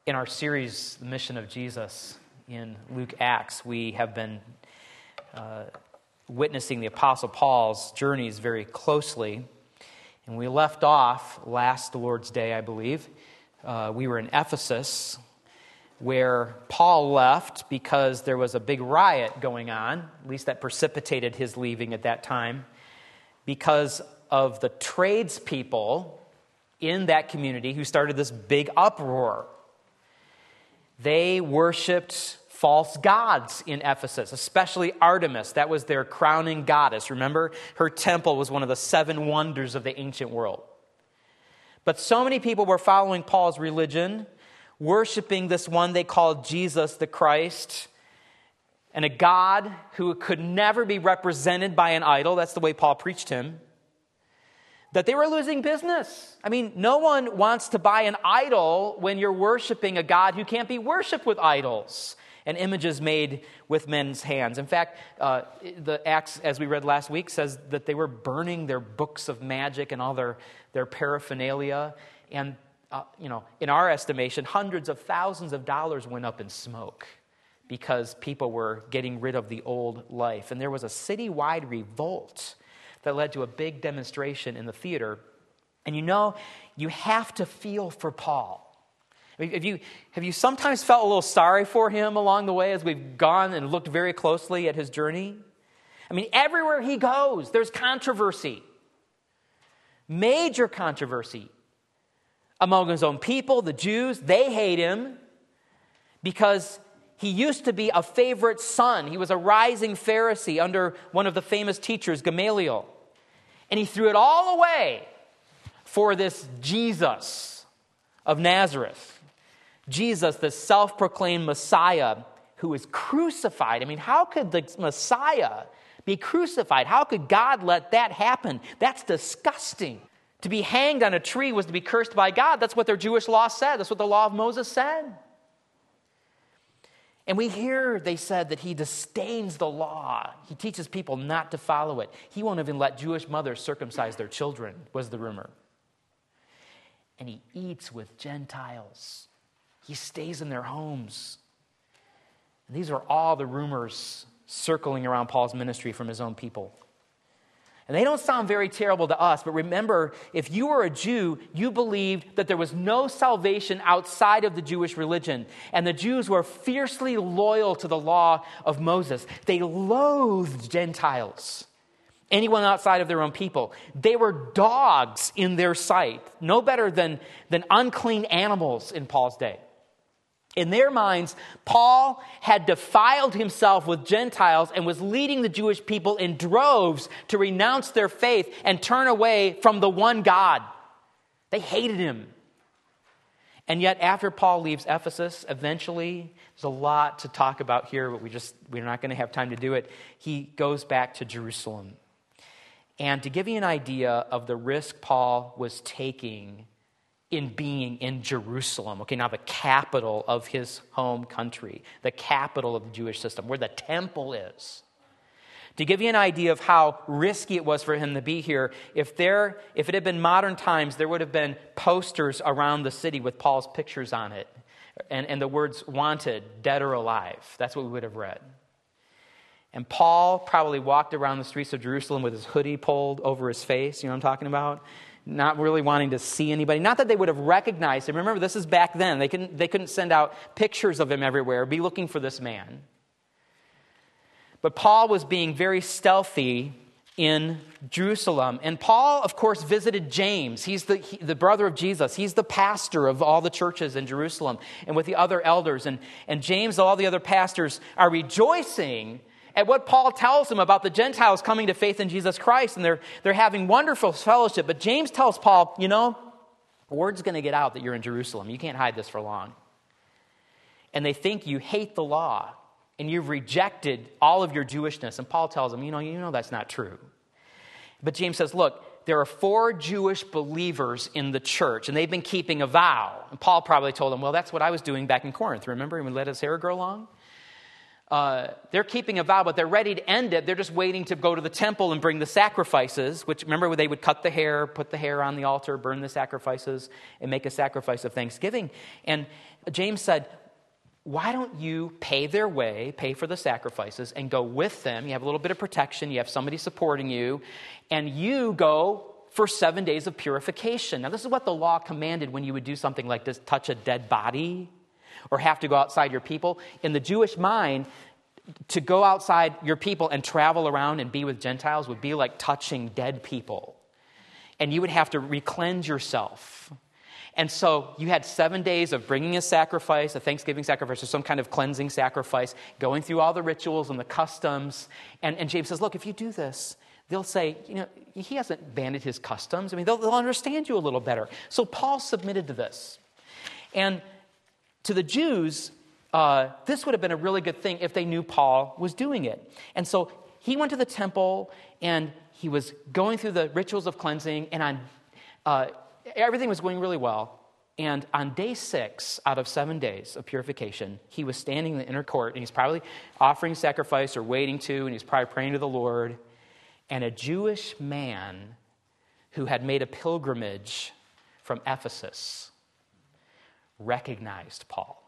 In our series, The Mission of Jesus in Luke Acts, we have been witnessing the Apostle Paul's journeys very closely. And we left off last Lord's Day, I believe. We were in Ephesus, where Paul left because there was a big riot going on, at least that precipitated his leaving at that time, because of the tradespeople in that community who started this big uproar. They worshipped false gods in Ephesus, especially Artemis. That was their crowning goddess. Remember, her temple was one of the 7 wonders of the ancient world. But so many people were following Paul's religion, worshiping this one they called Jesus the Christ, and a God who could never be represented by an idol. That's the way Paul preached him. That they were losing business. I mean, no one wants to buy an idol when you're worshiping a God who can't be worshipped with idols and images made with men's hands. In fact, the Acts, as we read last week, says that they were burning their books of magic and all their paraphernalia. And, in our estimation, hundreds of thousands of dollars went up in smoke because people were getting rid of the old life. And there was a citywide revolt that led to a big demonstration in the theater. And you have to feel for Paul. I mean, have you sometimes felt a little sorry for him along the way as we've gone and looked very closely at his journey? I mean, everywhere he goes, there's controversy. Major controversy. Among his own people, the Jews, they hate him because he used to be a favorite son. He was a rising Pharisee under one of the famous teachers, Gamaliel. And he threw it all away for this Jesus of Nazareth. Jesus, the self-proclaimed Messiah who was crucified. I mean, how could the Messiah be crucified? How could God let that happen? That's disgusting. To be hanged on a tree was to be cursed by God. That's what their Jewish law said. That's what the law of Moses said. And we hear they said that he disdains the law. He teaches people not to follow it. He won't even let Jewish mothers circumcise their children, was the rumor. And he eats with Gentiles. He stays in their homes. And these are all the rumors circling around Paul's ministry from his own people. And they don't sound very terrible to us, but remember, if you were a Jew, you believed that there was no salvation outside of the Jewish religion. And the Jews were fiercely loyal to the law of Moses. They loathed Gentiles, anyone outside of their own people. They were dogs in their sight, no better than unclean animals in Paul's day. In their minds, Paul had defiled himself with Gentiles and was leading the Jewish people in droves to renounce their faith and turn away from the one God. They hated him. And yet, after Paul leaves Ephesus, eventually, there's a lot to talk about here, but we're not going to have time to do it. He goes back to Jerusalem. And to give you an idea of the risk Paul was taking in being in Jerusalem, okay, now the capital of his home country, the capital of the Jewish system, where the temple is. To give you an idea of how risky it was for him to be here, if it had been modern times, there would have been posters around the city with Paul's pictures on it, and the words "wanted, dead or alive." That's what we would have read. And Paul probably walked around the streets of Jerusalem with his hoodie pulled over his face, you know what I'm talking about? Not really wanting to see anybody. Not that they would have recognized him. Remember, this is back then. They couldn't send out pictures of him everywhere, be looking for this man. But Paul was being very stealthy in Jerusalem. And Paul, of course, visited James. He's the brother of Jesus. He's the pastor of all the churches in Jerusalem and with the other elders. And James and all the other pastors are rejoicing at what Paul tells them about the Gentiles coming to faith in Jesus Christ, and they're having wonderful fellowship. But James tells Paul, word's going to get out that you're in Jerusalem. You can't hide this for long. And they think you hate the law, and you've rejected all of your Jewishness. And Paul tells them, you know that's not true. But James says, look, there are 4 Jewish believers in the church, and they've been keeping a vow. And Paul probably told them, well, that's what I was doing back in Corinth. Remember, when we let his hair grow long? they're keeping a vow, but they're ready to end it. They're just waiting to go to the temple and bring the sacrifices, which, remember, they would cut the hair, put the hair on the altar, burn the sacrifices, and make a sacrifice of thanksgiving. And James said, why don't you pay their way, pay for the sacrifices, and go with them? You have a little bit of protection. You have somebody supporting you. And you go for 7 days of purification. Now, this is what the law commanded when you would do something like this, touch a dead body or have to go outside your people. In the Jewish mind, to go outside your people and travel around and be with Gentiles would be like touching dead people. And you would have to re-cleanse yourself. And so you had 7 days of bringing a sacrifice, a Thanksgiving sacrifice, or some kind of cleansing sacrifice, going through all the rituals and the customs. And James says, look, if you do this, they'll say, he hasn't abandoned his customs. I mean, they'll understand you a little better. So Paul submitted to this. And to the Jews, this would have been a really good thing if they knew Paul was doing it. And so he went to the temple, and he was going through the rituals of cleansing, and everything was going really well. And on day 6 out of 7 days of purification, he was standing in the inner court, and he's probably offering sacrifice or waiting to, and he's probably praying to the Lord. And a Jewish man who had made a pilgrimage from Ephesus recognized Paul.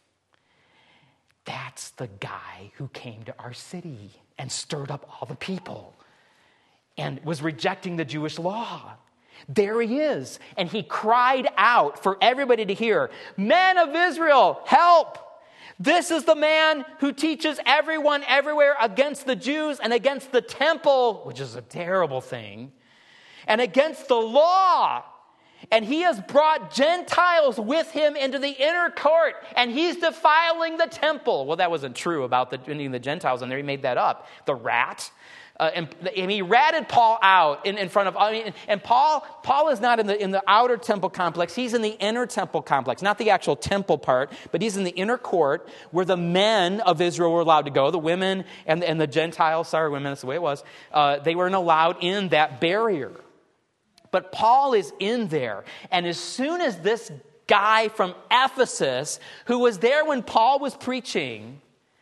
That's the guy who came to our city and stirred up all the people and was rejecting the Jewish law. There he is. And he cried out for everybody to hear, "Men of Israel, help! This is the man who teaches everyone everywhere against the Jews and against the temple," which is a terrible thing, "and against the law. And he has brought Gentiles with him into the inner court, and he's defiling the temple." Well, that wasn't true about the Gentiles in there. He made that up. The rat. And he ratted Paul out in front of, and Paul is not in the outer temple complex. He's in the inner temple complex, not the actual temple part, but he's in the inner court where the men of Israel were allowed to go. The women and the Gentiles, women, that's the way it was. They weren't allowed in that barrier. But Paul is in there. And as soon as this guy from Ephesus, who was there when Paul was preaching,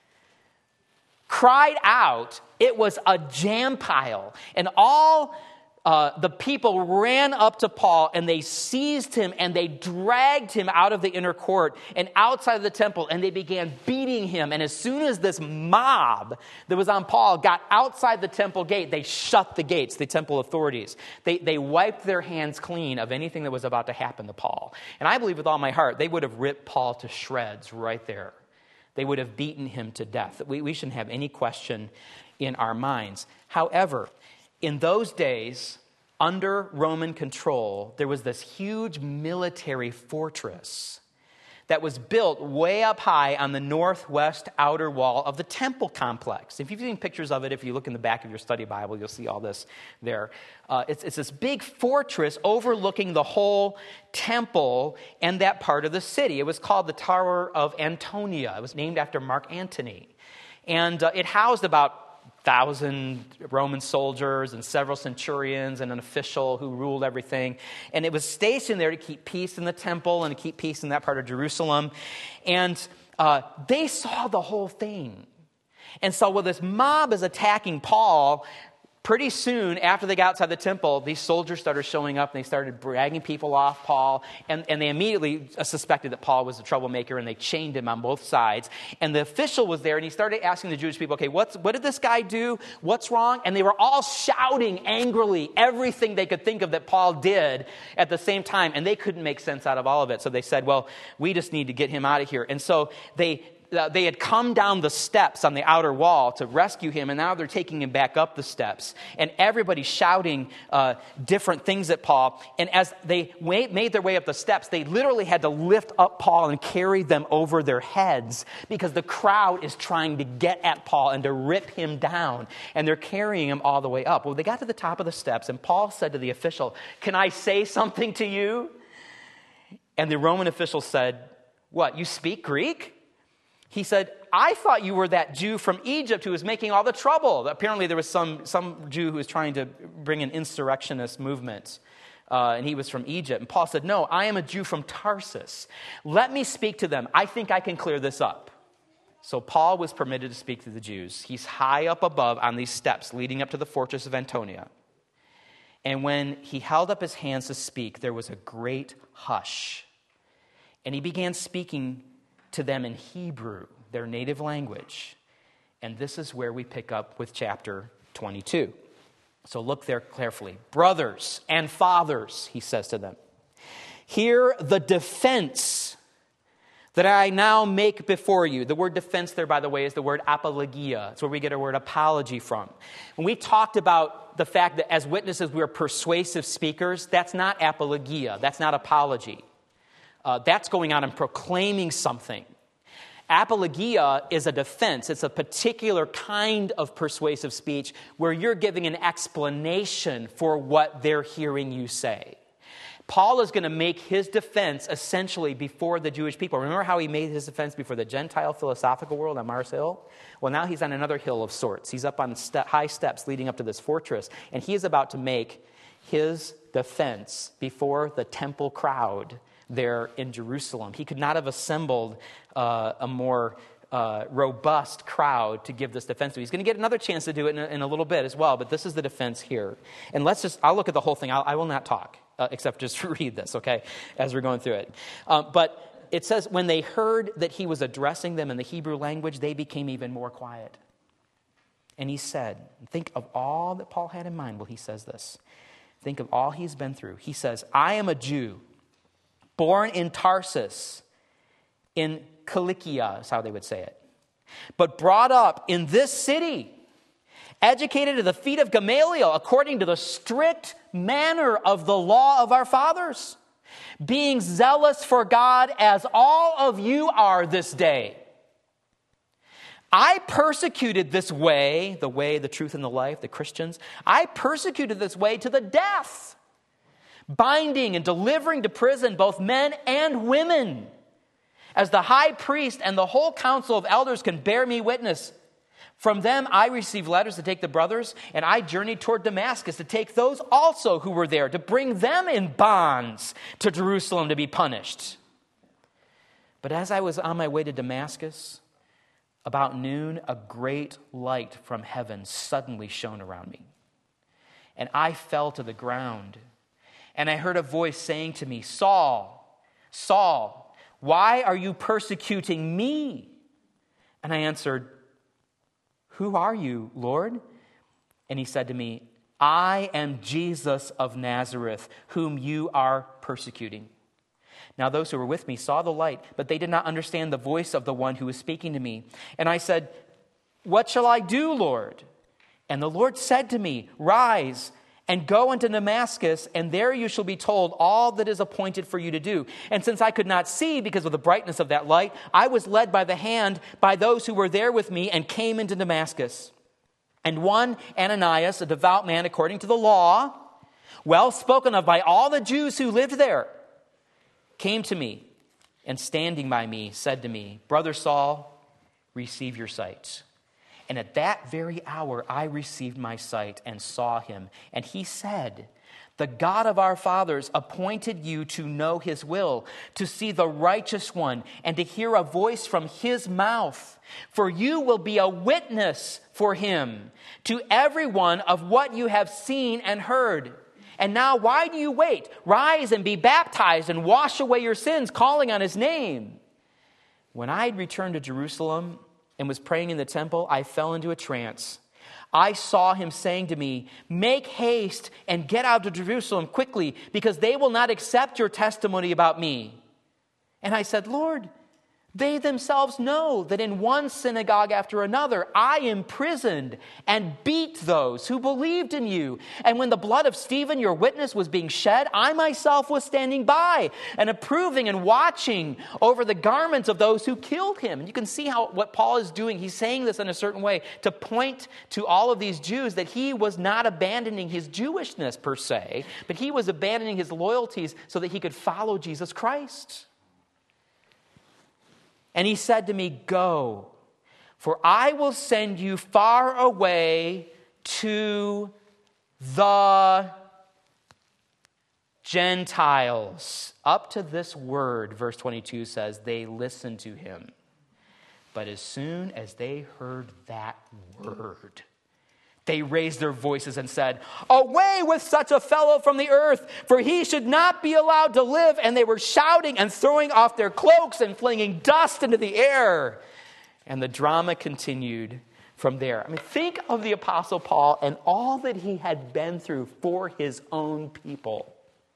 cried out, it was a jam pile. And all the people ran up to Paul, and they seized him, and they dragged him out of the inner court and outside of the temple, and they began beating him. And as soon as this mob that was on Paul got outside the temple gate, they shut the gates, the temple authorities. They wiped their hands clean of anything that was about to happen to Paul. And I believe with all my heart, they would have ripped Paul to shreds right there. They would have beaten him to death. We shouldn't have any question in our minds. However, in those days, under Roman control, there was this huge military fortress that was built way up high on the northwest outer wall of the temple complex. If you've seen pictures of it, if you look in the back of your study Bible, you'll see all this there. It's this big fortress overlooking the whole temple and that part of the city. It was called the Tower of Antonia. It was named after Mark Antony. And it housed about 1,000 Roman soldiers and several centurions and an official who ruled everything. And it was stationed there to keep peace in the temple and to keep peace in that part of Jerusalem. And they saw the whole thing. And so while this mob is attacking Paul, pretty soon after they got outside the temple, these soldiers started showing up, and they started dragging people off Paul, and they immediately suspected that Paul was a troublemaker, and they chained him on both sides. And the official was there, and he started asking the Jewish people, okay, what did this guy do? What's wrong? And they were all shouting angrily everything they could think of that Paul did at the same time, and they couldn't make sense out of all of it. So they said, well, we just need to get him out of here. And so they had come down the steps on the outer wall to rescue him, and now they're taking him back up the steps. And everybody's shouting different things at Paul. And as they made their way up the steps, they literally had to lift up Paul and carry them over their heads because the crowd is trying to get at Paul and to rip him down. And they're carrying him all the way up. Well, they got to the top of the steps, and Paul said to the official, "Can I say something to you?" And the Roman official said, "What, you speak Greek?" He said, "I thought you were that Jew from Egypt who was making all the trouble." Apparently there was some Jew who was trying to bring an insurrectionist movement, and he was from Egypt. And Paul said, "No, I am a Jew from Tarsus. Let me speak to them. I think I can clear this up." So Paul was permitted to speak to the Jews. He's high up above on these steps leading up to the fortress of Antonia. And when he held up his hands to speak, there was a great hush. And he began speaking to them in Hebrew, their native language. And this is where we pick up with chapter 22. So look there carefully. Brothers and fathers, he says to them, hear the defense that I now make before you. The word defense there, by the way, is the word apologia. It's where we get our word apology from. When we talked about the fact that as witnesses we are persuasive speakers, that's not apologia. That's not apology. That's going out and proclaiming something. Apologia is a defense. It's a particular kind of persuasive speech where you're giving an explanation for what they're hearing you say. Paul is going to make his defense essentially before the Jewish people. Remember how he made his defense before the Gentile philosophical world on Mars Hill? Well, now he's on another hill of sorts. He's up on high steps leading up to this fortress, and he is about to make his defense before the temple crowd there in Jerusalem. He could not have assembled a more robust crowd to give this defense to. He's going to get another chance to do it in a little bit as well, but this is the defense here. And I'll look at the whole thing. I will not talk. Except just read this, okay, as we're going through it. But it says, when they heard that he was addressing them in the Hebrew language, they became even more quiet. And he said, think of all that Paul had in mind while he says this. Think of all he's been through. He says, I am a Jew, born in Tarsus, in Cilicia, is how they would say it, but brought up in this city, educated at the feet of Gamaliel, according to the strict manner of the law of our fathers, being zealous for God as all of you are this day. I persecuted this way, the truth, and the life, the Christians. I persecuted this way to the death, binding and delivering to prison both men and women, as the high priest and the whole council of elders can bear me witness. From them I received letters to take the brothers, and I journeyed toward Damascus to take those also who were there, to bring them in bonds to Jerusalem to be punished. But as I was on my way to Damascus, about noon, a great light from heaven suddenly shone around me. And I fell to the ground, and I heard a voice saying to me, Saul, Saul, why are you persecuting me? And I answered, who are you, Lord? And he said to me, I am Jesus of Nazareth, whom you are persecuting. Now those who were with me saw the light, but they did not understand the voice of the one who was speaking to me. And I said, what shall I do, Lord? And the Lord said to me, rise and go into Damascus, and there you shall be told all that is appointed for you to do. And since I could not see because of the brightness of that light, I was led by the hand by those who were there with me and came into Damascus. And one, Ananias, a devout man according to the law, well spoken of by all the Jews who lived there, came to me and standing by me said to me, Brother Saul, receive your sight. And at that very hour, I received my sight and saw him. And he said, the God of our fathers appointed you to know his will, to see the righteous one, and to hear a voice from his mouth. For you will be a witness for him to everyone of what you have seen and heard. And now why do you wait? Rise and be baptized and wash away your sins, calling on his name. When I had returned to Jerusalem and was praying in the temple, I fell into a trance. I saw him saying to me, make haste and get out to Jerusalem quickly, because they will not accept your testimony about me. And I said, Lord, they themselves know that in one synagogue after another, I imprisoned and beat those who believed in you. And when the blood of Stephen, your witness, was being shed, I myself was standing by and approving and watching over the garments of those who killed him. And you can see what Paul is doing. He's saying this in a certain way to point to all of these Jews that he was not abandoning his Jewishness per se, but he was abandoning his loyalties so that he could follow Jesus Christ. And he said to me, go, for I will send you far away to the Gentiles. Up to this word, verse 22 says, they listened to him. But as soon as they heard that word, they raised their voices and said, "Away with such a fellow from the earth, for he should not be allowed to live." And they were shouting and throwing off their cloaks and flinging dust into the air. And the drama continued from there. I mean, think of the Apostle Paul and all that he had been through for his own people.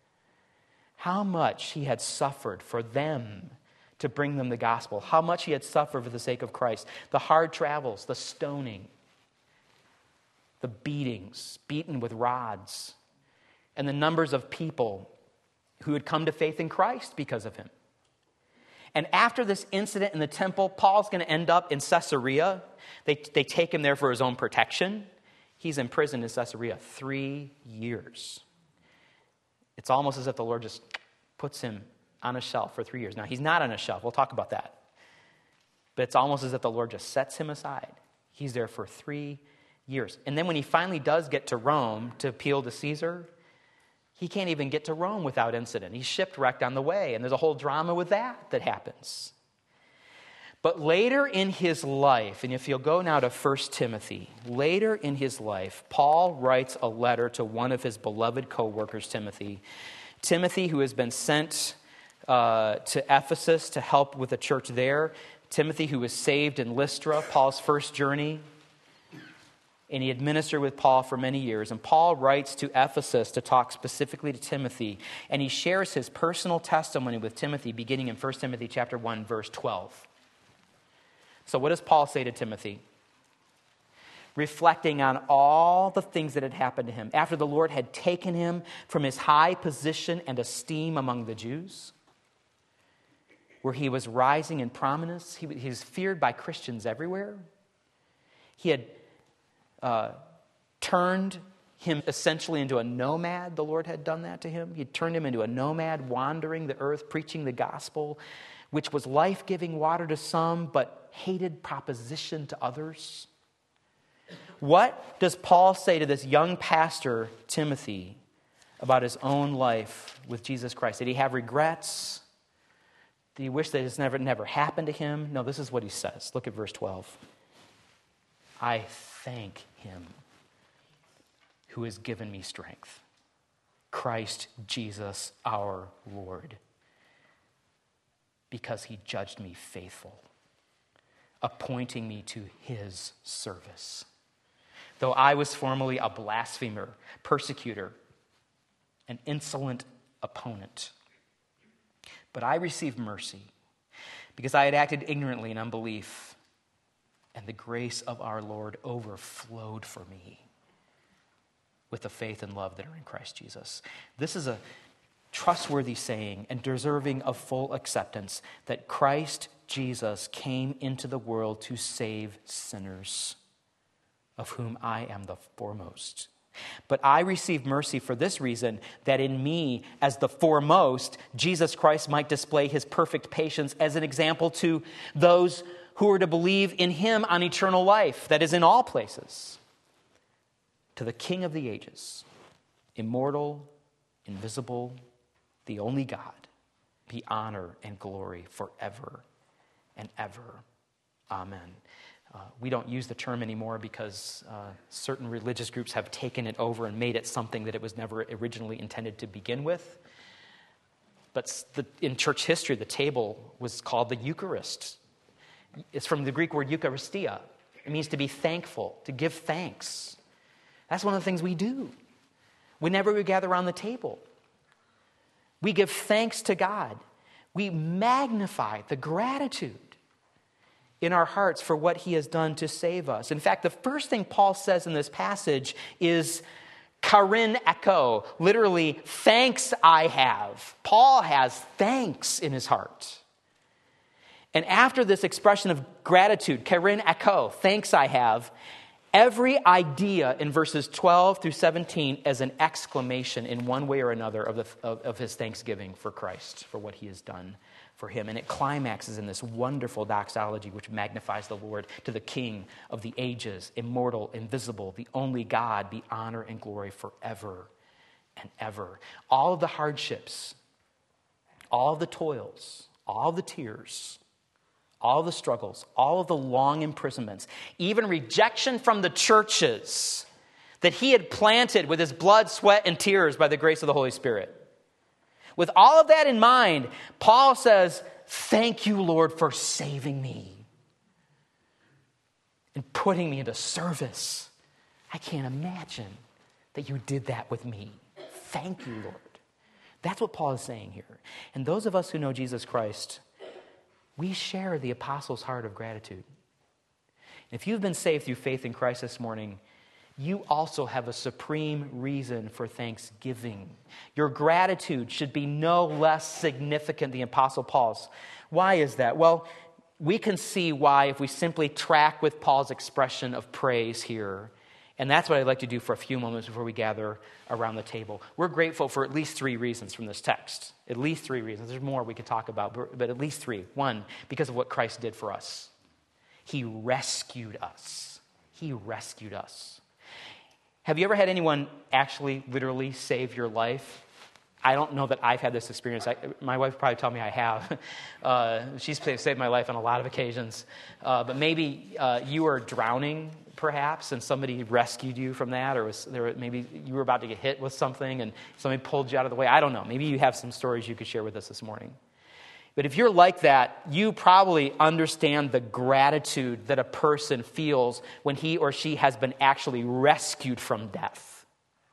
How much he had suffered for them to bring them the gospel. How much he had suffered for the sake of Christ. The hard travels, the stoning, the beatings, beaten with rods, and the numbers of people who had come to faith in Christ because of him. And after this incident in the temple, Paul's going to end up in Caesarea. They take him there for his own protection. He's imprisoned in Caesarea 3 years. It's almost as if the Lord just puts him on a shelf for 3 years. Now, he's not on a shelf. We'll talk about that. But it's almost as if the Lord just sets him aside. He's there for 3 years. And then when he finally does get to Rome to appeal to Caesar, he can't even get to Rome without incident. He's shipwrecked on the way, and there's a whole drama with that happens. But later in his life, and if you'll go now to 1 Timothy, later in his life, Paul writes a letter to one of his beloved co-workers, Timothy. Timothy, who has been sent to Ephesus to help with the church there. Timothy, who was saved in Lystra, Paul's first journey. And he administered with Paul for many years. And Paul writes to Ephesus to talk specifically to Timothy. And he shares his personal testimony with Timothy, beginning in 1 Timothy chapter 1, verse 12. So what does Paul say to Timothy? Reflecting on all the things that had happened to him after the Lord had taken him from his high position and esteem among the Jews, where he was rising in prominence. He was feared by Christians everywhere. He had turned him essentially into a nomad. The Lord had done that to him. He had turned him into a nomad, wandering the earth, preaching the gospel, which was life-giving water to some, but hated proposition to others. What does Paul say to this young pastor, Timothy, about his own life with Jesus Christ? Did he have regrets? Did he wish that this never happened to him? No, this is what he says. Look at verse 12. I thank him who has given me strength, Christ Jesus our Lord, because he judged me faithful, appointing me to his service. Though I was formerly a blasphemer, persecutor, an insolent opponent. But I received mercy because I had acted ignorantly in unbelief, and the grace of our Lord overflowed for me with the faith and love that are in Christ Jesus. This is a trustworthy saying and deserving of full acceptance that Christ Jesus came into the world to save sinners, of whom I am the foremost. But I received mercy for this reason, that in me, as the foremost, Jesus Christ might display his perfect patience as an example to those who are to believe in him on eternal life, that is in all places. To the King of the ages, immortal, invisible, the only God, be honor and glory forever and ever. Amen. We don't use the term anymore because certain religious groups have taken it over and made it something that it was never originally intended to begin with. But in church history, the table was called the Eucharist. It's from the Greek word Eucharistia. It means to be thankful, to give thanks. That's one of the things we do whenever we gather around the table. We give thanks to God. We magnify the gratitude in our hearts for what he has done to save us. In fact, the first thing Paul says in this passage is charin echo, literally, thanks I have. Paul has thanks in his heart. And after this expression of gratitude, charin echo, thanks I have, every idea in verses 12 through 17 as an exclamation in one way or another of his thanksgiving for Christ, for what he has done for him. And it climaxes in this wonderful doxology which magnifies the Lord to the King of the ages, immortal, invisible, the only God, be honor and glory forever and ever. All of the hardships, all of the toils, all of the tears, all the struggles, all of the long imprisonments, even rejection from the churches that he had planted with his blood, sweat, and tears by the grace of the Holy Spirit. With all of that in mind, Paul says, thank you, Lord, for saving me and putting me into service. I can't imagine that you did that with me. Thank you, Lord. That's what Paul is saying here. And those of us who know Jesus Christ, we share the apostles' heart of gratitude. If you've been saved through faith in Christ this morning, you also have a supreme reason for thanksgiving. Your gratitude should be no less significant than the Apostle Paul's. Why is that? Well, we can see why if we simply track with Paul's expression of praise here. And that's what I'd like to do for a few moments before we gather around the table. We're grateful for at least 3 reasons from this text. At least 3 reasons. There's more we could talk about, but at least 3. 1, because of what Christ did for us. He rescued us. He rescued us. Have you ever had anyone actually, literally save your life? I don't know that I've had this experience. My wife probably told me I have. She's saved my life on a lot of occasions. But maybe you were drowning, perhaps, and somebody rescued you from that, or maybe you were about to get hit with something and somebody pulled you out of the way. I don't know. Maybe you have some stories you could share with us this morning. But if you're like that, you probably understand the gratitude that a person feels when he or she has been actually rescued from death.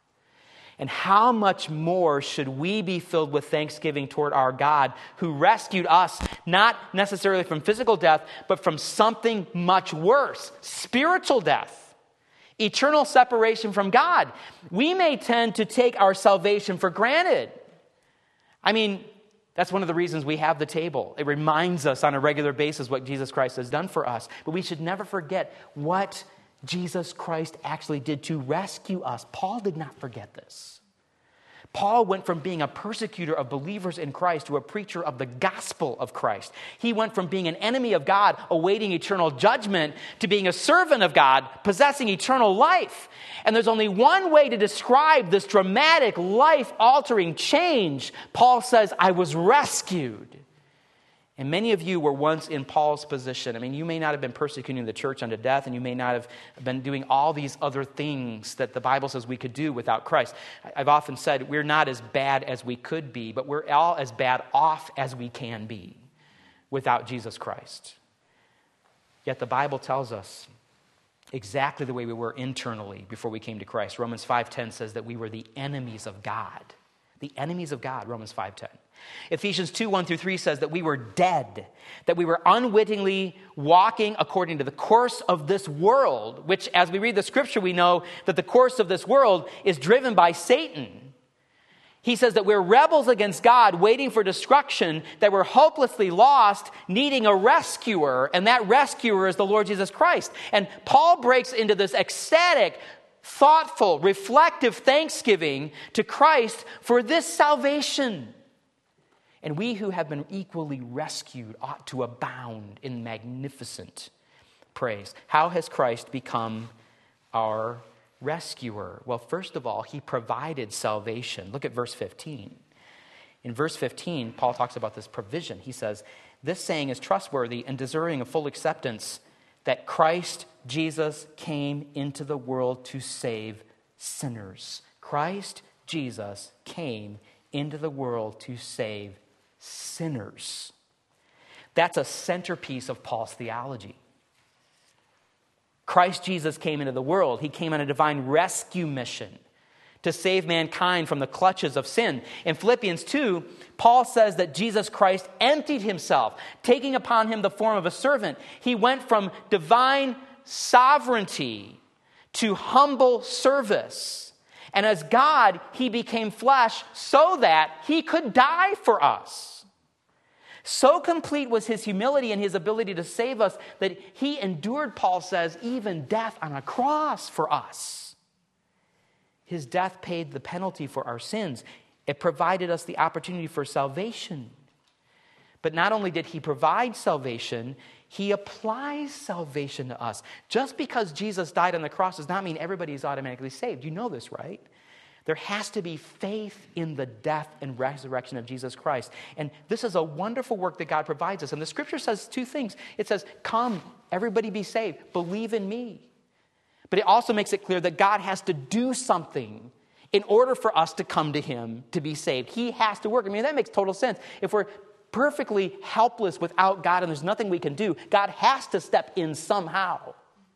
And how much more should we be filled with thanksgiving toward our God who rescued us, not necessarily from physical death, but from something much worse, spiritual death, eternal separation from God. We may tend to take our salvation for granted. I mean, that's one of the reasons we have the table. It reminds us on a regular basis what Jesus Christ has done for us. But we should never forget what Jesus Christ actually did to rescue us. Paul did not forget this. Paul went from being a persecutor of believers in Christ to a preacher of the gospel of Christ. He went from being an enemy of God, awaiting eternal judgment, to being a servant of God, possessing eternal life. And there's only one way to describe this dramatic, life-altering change. Paul says, I was rescued. And many of you were once in Paul's position. I mean, you may not have been persecuting the church unto death, and you may not have been doing all these other things that the Bible says we could do without Christ. I've often said we're not as bad as we could be, but we're all as bad off as we can be without Jesus Christ. Yet the Bible tells us exactly the way we were internally before we came to Christ. Romans 5:10 says that we were the enemies of God. The enemies of God, Romans 5:10. Ephesians 2:1-3 says that we were dead, that we were unwittingly walking according to the course of this world, which as we read the scripture, we know that the course of this world is driven by Satan. He says that we're rebels against God, waiting for destruction, that we're hopelessly lost, needing a rescuer, and that rescuer is the Lord Jesus Christ. And Paul breaks into this ecstatic, thoughtful, reflective thanksgiving to Christ for this salvation. And we who have been equally rescued ought to abound in magnificent praise. How has Christ become our rescuer? Well, first of all, he provided salvation. Look at verse 15. In verse 15, Paul talks about this provision. He says, this saying is trustworthy and deserving of full acceptance, that Christ Jesus came into the world to save sinners. Christ Jesus came into the world to save sinners. That's a centerpiece of Paul's theology. Christ Jesus came into the world. He came on a divine rescue mission to save mankind from the clutches of sin. In Philippians 2, Paul says that Jesus Christ emptied himself, taking upon him the form of a servant. He went from divine sovereignty to humble service. And as God, he became flesh so that he could die for us. So complete was his humility and his ability to save us that he endured, Paul says, even death on a cross for us. His death paid the penalty for our sins. It provided us the opportunity for salvation. But not only did he provide salvation, he applies salvation to us. Just because Jesus died on the cross does not mean everybody is automatically saved. You know this, right? There has to be faith in the death and resurrection of Jesus Christ. And this is a wonderful work that God provides us. And the scripture says two things. It says, come, everybody be saved. Believe in me. But it also makes it clear that God has to do something in order for us to come to him to be saved. He has to work. I mean, that makes total sense. If we're perfectly helpless without God and there's nothing we can do, God has to step in somehow.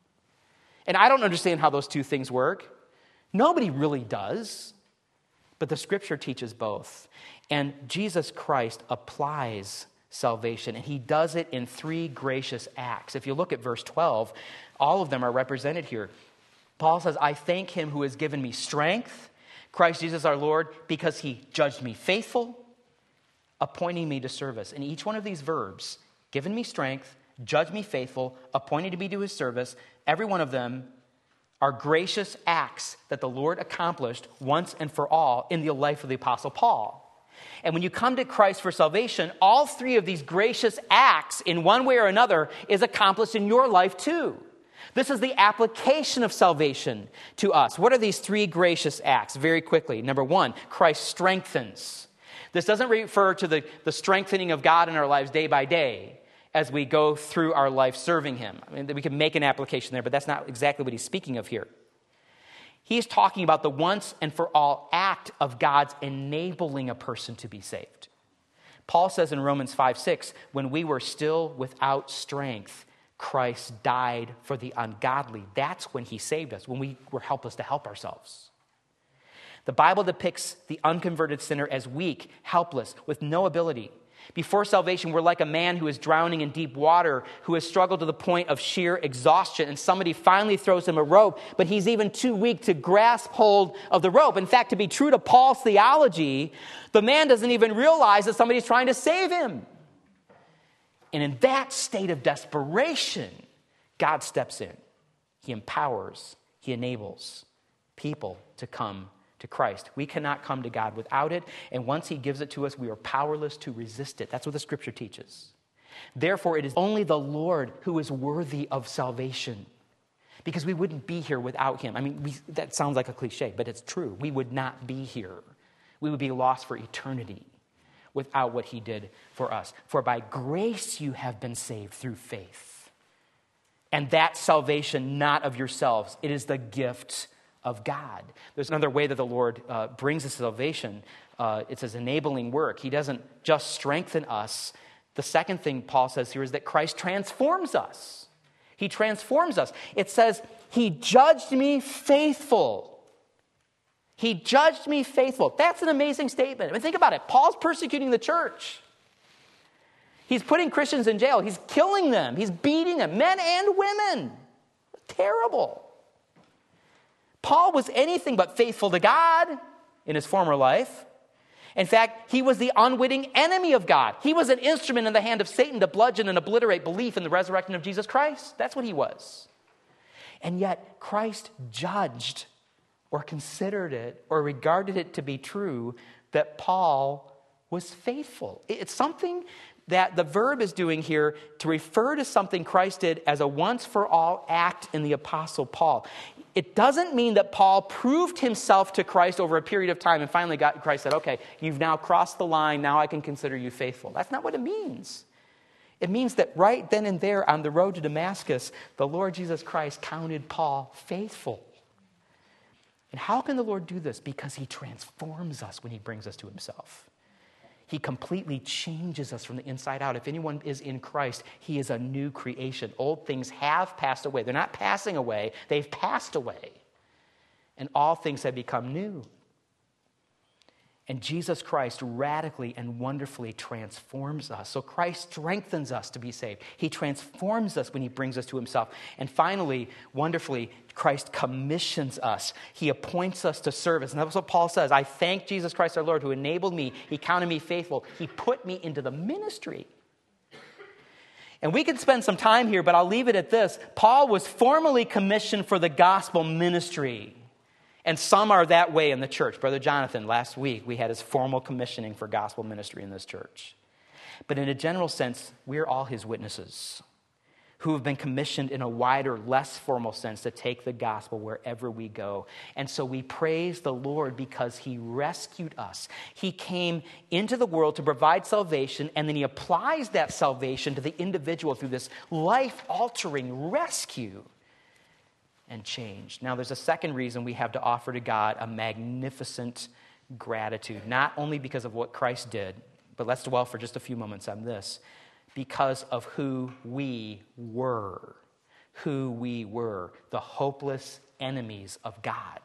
And I don't understand how those two things work. Nobody really does. But the scripture teaches both. And Jesus Christ applies salvation, and he does it in three gracious acts. If you look at verse 12, all of them are represented here. Paul says, I thank him who has given me strength, Christ Jesus our Lord, because he judged me faithful, appointing me to service. And each one of these verbs, given me strength, judged me faithful, appointed me to his service, every one of them are gracious acts that the Lord accomplished once and for all in the life of the Apostle Paul. And when you come to Christ for salvation, all three of these gracious acts, in one way or another, is accomplished in your life too. This is the application of salvation to us. What are these three gracious acts? Very quickly. Number one, Christ strengthens. This doesn't refer to the strengthening of God in our lives day by day as we go through our life serving him. I mean, we can make an application there, but that's not exactly what he's speaking of here. He's talking about the once and for all act of God's enabling a person to be saved. Paul says in Romans 5:6, when we were still without strength, Christ died for the ungodly. That's when he saved us, when we were helpless to help ourselves. The Bible depicts the unconverted sinner as weak, helpless, with no ability. Before salvation, we're like a man who is drowning in deep water, who has struggled to the point of sheer exhaustion, and somebody finally throws him a rope, but he's even too weak to grasp hold of the rope. In fact, to be true to Paul's theology, the man doesn't even realize that somebody's trying to save him. And in that state of desperation, God steps in. He empowers, he enables people to come to Christ. We cannot come to God without it, and once he gives it to us, we are powerless to resist it. That's what the scripture teaches. Therefore, it is only the Lord who is worthy of salvation, because we wouldn't be here without him. I mean, that sounds like a cliche, but it's true. We would not be here. We would be lost for eternity without what he did for us. For by grace you have been saved through faith, and that salvation not of yourselves. It is the gift of God. There's another way that the Lord brings us salvation. It's his enabling work. He doesn't just strengthen us. The second thing Paul says here is that Christ transforms us. He transforms us. It says, he judged me faithful. He judged me faithful. That's an amazing statement. I mean, think about it. Paul's persecuting the church. He's putting Christians in jail. He's killing them. He's beating them, men and women. Terrible. Paul was anything but faithful to God in his former life. In fact, he was the unwitting enemy of God. He was an instrument in the hand of Satan to bludgeon and obliterate belief in the resurrection of Jesus Christ. That's what he was. And yet, Christ judged or considered it or regarded it to be true that Paul was faithful. It's something that the verb is doing here to refer to something Christ did as a once-for-all act in the Apostle Paul. It doesn't mean that Paul proved himself to Christ over a period of time and finally Christ said, okay, you've now crossed the line, now I can consider you faithful. That's not what it means. It means that right then and there on the road to Damascus, the Lord Jesus Christ counted Paul faithful. And how can the Lord do this? Because he transforms us when he brings us to himself. He completely changes us from the inside out. If anyone is in Christ, he is a new creation. Old things have passed away. They're not passing away. They've passed away. And all things have become new. And Jesus Christ radically and wonderfully transforms us. So Christ strengthens us to be saved. He transforms us when he brings us to himself. And finally, wonderfully, Christ commissions us. He appoints us to service. And that's what Paul says. I thank Jesus Christ our Lord who enabled me. He counted me faithful. He put me into the ministry. And we could spend some time here, but I'll leave it at this. Paul was formally commissioned for the gospel ministry. And some are that way in the church. Brother Jonathan, last week, we had his formal commissioning for gospel ministry in this church. But in a general sense, we're all his witnesses. who have been commissioned in a wider, less formal sense to take the gospel wherever we go. And so we praise the Lord because he rescued us. He came into the world to provide salvation, and then he applies that salvation to the individual through this life-altering rescue and change. Now, there's a second reason we have to offer to God a magnificent gratitude, not only because of what Christ did, but let's dwell for just a few moments on this. Because of who we were, the hopeless enemies of God.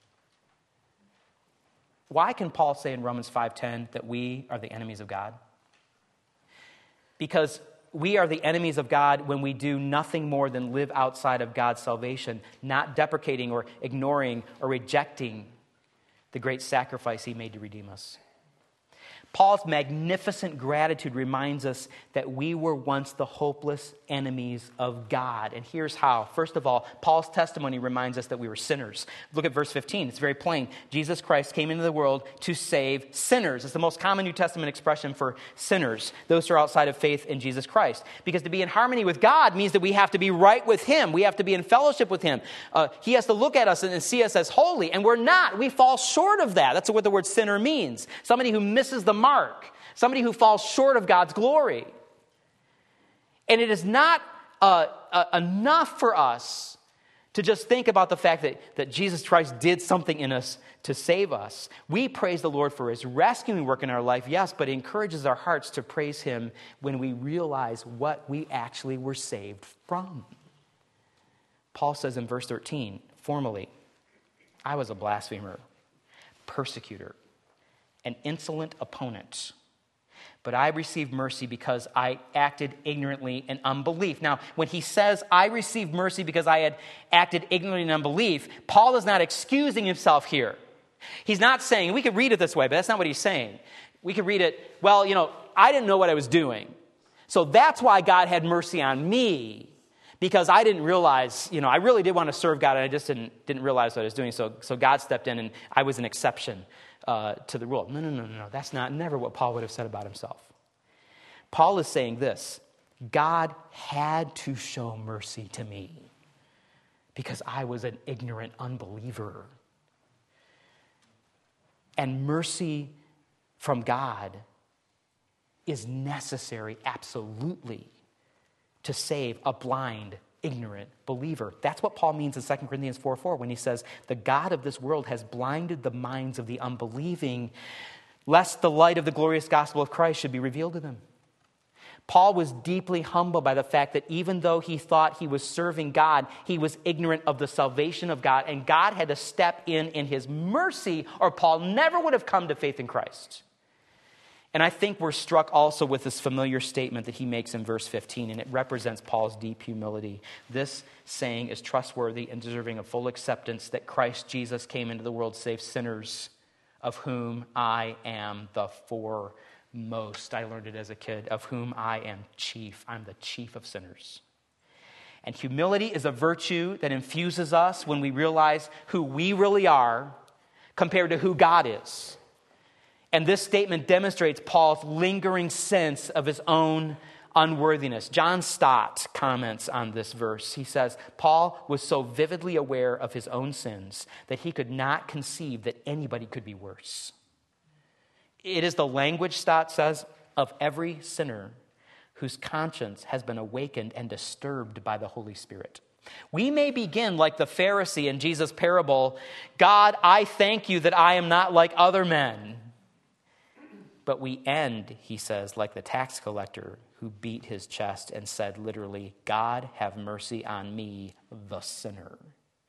Why can Paul say in Romans 5:10 that we are the enemies of God? Because we are the enemies of God when we do nothing more than live outside of God's salvation, not deprecating or ignoring or rejecting the great sacrifice he made to redeem us. Paul's magnificent gratitude reminds us that we were once the hopeless enemies of God. And here's how. First of all, Paul's testimony reminds us that we were sinners. Look at verse 15. It's very plain. Jesus Christ came into the world to save sinners. It's the most common New Testament expression for sinners, those who are outside of faith in Jesus Christ. Because to be in harmony with God means that we have to be right with him. We have to be in fellowship with him. He has to look at us and see us as holy, and we're not. We fall short of that. That's what the word sinner means. Somebody who misses the mark. Somebody who falls short of God's glory. And it is not enough for us to just think about the fact that Jesus Christ did something in us to save us. We praise the Lord for his rescuing work in our life, yes, but it encourages our hearts to praise him when we realize what we actually were saved from. Paul says in verse 13, formally, I was a blasphemer, persecutor, an insolent opponent. But I received mercy because I acted ignorantly in unbelief. Now, when he says, I received mercy because I had acted ignorantly in unbelief, Paul is not excusing himself here. He's not saying, we could read it this way, but that's not what he's saying. We could read it, well, I didn't know what I was doing. So that's why God had mercy on me. Because I didn't realize, I really did want to serve God, and I just didn't realize what I was doing. So God stepped in, and I was an exception to the rule. No. That's never what Paul would have said about himself. Paul is saying this: God had to show mercy to me because I was an ignorant unbeliever. And mercy from God is necessary, absolutely, to save a blind, ignorant believer. That's what Paul means in 2 Corinthians 4:4 when he says, the God of this world has blinded the minds of the unbelieving, lest the light of the glorious gospel of Christ should be revealed to them. Paul was deeply humbled by the fact that even though he thought he was serving God, he was ignorant of the salvation of God, and God had to step in his mercy, or Paul never would have come to faith in Christ. And I think we're struck also with this familiar statement that he makes in verse 15, and it represents Paul's deep humility. This saying is trustworthy and deserving of full acceptance, that Christ Jesus came into the world to save sinners, of whom I am the foremost. I learned it as a kid, of whom I am chief. I'm the chief of sinners. And humility is a virtue that infuses us when we realize who we really are compared to who God is. And this statement demonstrates Paul's lingering sense of his own unworthiness. John Stott comments on this verse. He says, Paul was so vividly aware of his own sins that he could not conceive that anybody could be worse. It is the language, Stott says, of every sinner whose conscience has been awakened and disturbed by the Holy Spirit. We may begin like the Pharisee in Jesus' parable, God, I thank you that I am not like other men. But we end, he says, like the tax collector who beat his chest and said literally, God, have mercy on me, the sinner.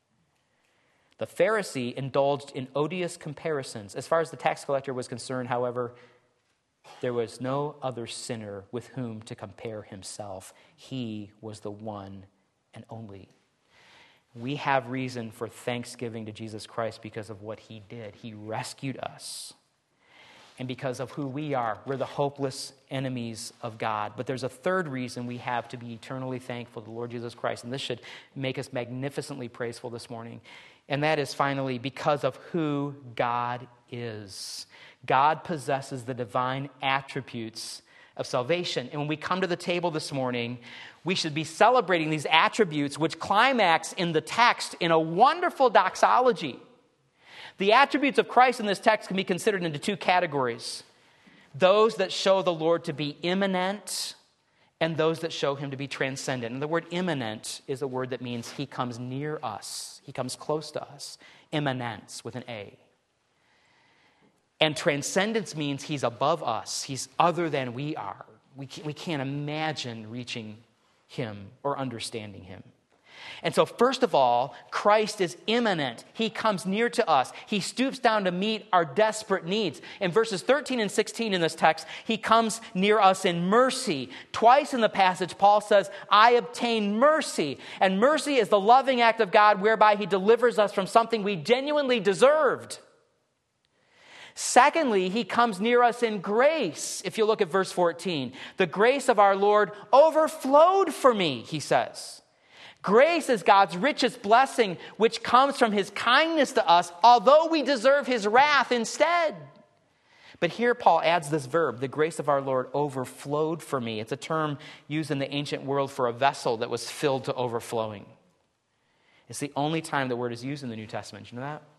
The Pharisee indulged in odious comparisons. As far as the tax collector was concerned, however, there was no other sinner with whom to compare himself. He was the one and only. We have reason for thanksgiving to Jesus Christ because of what he did. He rescued us. And because of who we are, we're the hopeless enemies of God. But there's a third reason we have to be eternally thankful to the Lord Jesus Christ. And this should make us magnificently praiseful this morning. And that is finally because of who God is. God possesses the divine attributes of salvation. And when we come to the table this morning, we should be celebrating these attributes which climax in the text in a wonderful doxology. The attributes of Christ in this text can be considered into two categories: those that show the Lord to be immanent and those that show him to be transcendent. And the word immanent is a word that means he comes near us. He comes close to us. Immanence with an A. And transcendence means he's above us. He's other than we are. We can't imagine reaching him or understanding him. And so first of all, Christ is immanent. He comes near to us. He stoops down to meet our desperate needs. In verses 13 and 16 in this text, he comes near us in mercy. Twice in the passage, Paul says, I obtain mercy. And mercy is the loving act of God whereby he delivers us from something we genuinely deserved. Secondly, he comes near us in grace. If you look at verse 14, the grace of our Lord overflowed for me, he says. Grace is God's richest blessing, which comes from his kindness to us, although we deserve his wrath instead. But here Paul adds this verb, the grace of our Lord overflowed for me. It's a term used in the ancient world for a vessel that was filled to overflowing. It's the only time the word is used in the New Testament. You know that?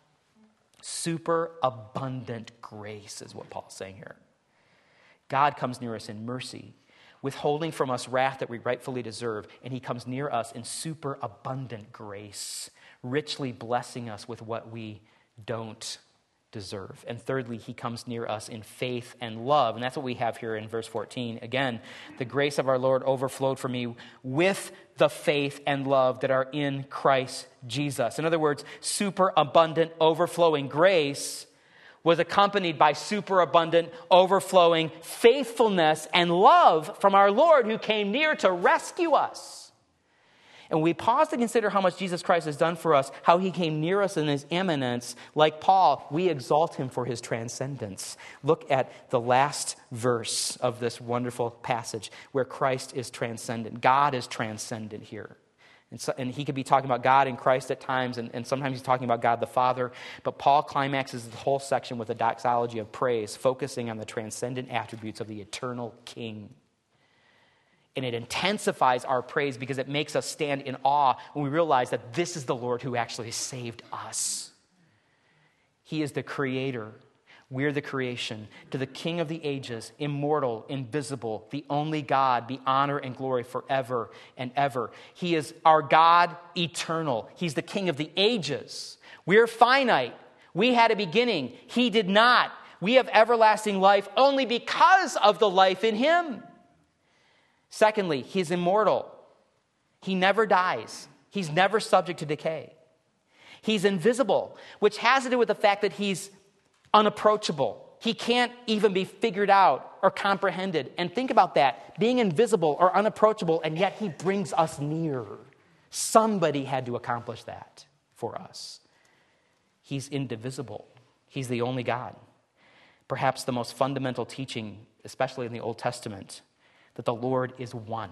Superabundant grace is what Paul's saying here. God comes near us in mercy, withholding from us wrath that we rightfully deserve, and he comes near us in superabundant grace, richly blessing us with what we don't deserve. And thirdly, he comes near us in faith and love, and that's what we have here in verse 14. Again, the grace of our Lord overflowed for me with the faith and love that are in Christ Jesus. In other words, superabundant, overflowing grace was accompanied by superabundant, overflowing faithfulness and love from our Lord, who came near to rescue us. And we pause to consider how much Jesus Christ has done for us, how he came near us in his immanence. Like Paul, we exalt him for his transcendence. Look at the last verse of this wonderful passage where Christ is transcendent. God is transcendent here. And he could be talking about God in Christ at times, and sometimes he's talking about God the Father. But Paul climaxes the whole section with a doxology of praise, focusing on the transcendent attributes of the eternal King. And it intensifies our praise because it makes us stand in awe when we realize that this is the Lord who actually saved us. He is the creator. We're the creation. To the King of the ages, immortal, invisible, the only God, be honor and glory forever and ever. He is our God, eternal. He's the King of the ages. We're finite. We had a beginning. He did not. We have everlasting life only because of the life in him. Secondly, he's immortal. He never dies. He's never subject to decay. He's invisible, which has to do with the fact that he's unapproachable. He can't even be figured out or comprehended. And think about that, being invisible or unapproachable, and yet he brings us near. Somebody had to accomplish that for us. He's indivisible. He's the only God. Perhaps the most fundamental teaching, especially in the Old Testament, that the Lord is one.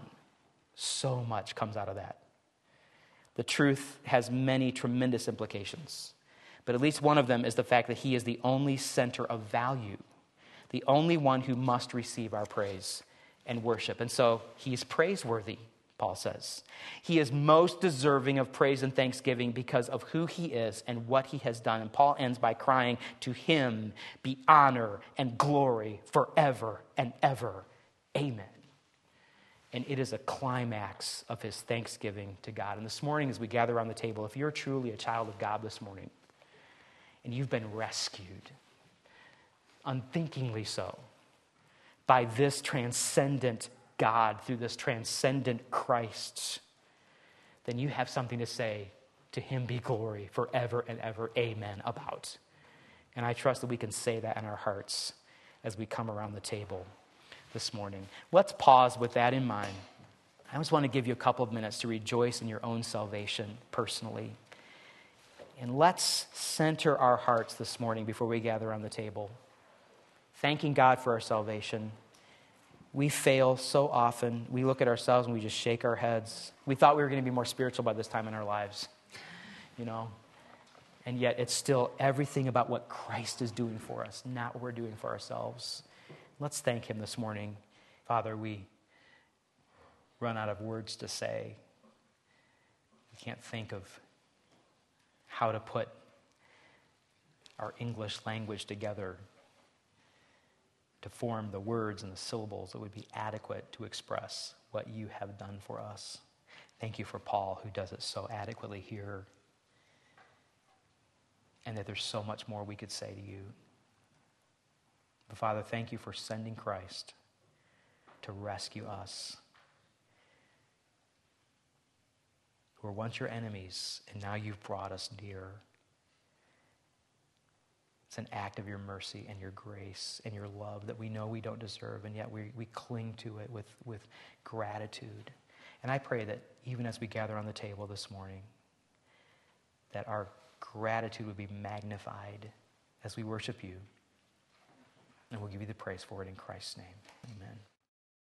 So much comes out of that. The truth has many tremendous implications, but at least one of them is the fact that he is the only center of value, the only one who must receive our praise and worship. And so he is praiseworthy, Paul says. He is most deserving of praise and thanksgiving because of who he is and what he has done. And Paul ends by crying, to him be honor and glory forever and ever. Amen. And it is a climax of his thanksgiving to God. And this morning, as we gather around the table, if you're truly a child of God this morning, and you've been rescued, unthinkingly so, by this transcendent God through this transcendent Christ, then you have something to say, to him be glory forever and ever, amen, about. And I trust that we can say that in our hearts as we come around the table this morning. Let's pause with that in mind. I just want to give you a couple of minutes to rejoice in your own salvation personally. And let's center our hearts this morning before we gather around the table, thanking God for our salvation. We fail so often. We look at ourselves and we just shake our heads. We thought we were going to be more spiritual by this time in our lives, and yet it's still everything about what Christ is doing for us, not what we're doing for ourselves. Let's thank him this morning Father, we run out of words to say. We can't think of how to put our English language together to form the words and the syllables that would be adequate to express what you have done for us. Thank you for Paul, who does it so adequately here, and that there's so much more we could say to you. But Father, thank you for sending Christ to rescue us, who were once your enemies, and now you've brought us near. It's an act of your mercy and your grace and your love that we know we don't deserve, and yet we cling to it with gratitude. And I pray that even as we gather on the table this morning, that our gratitude would be magnified as we worship you. And we'll give you the praise for it in Christ's name. Amen.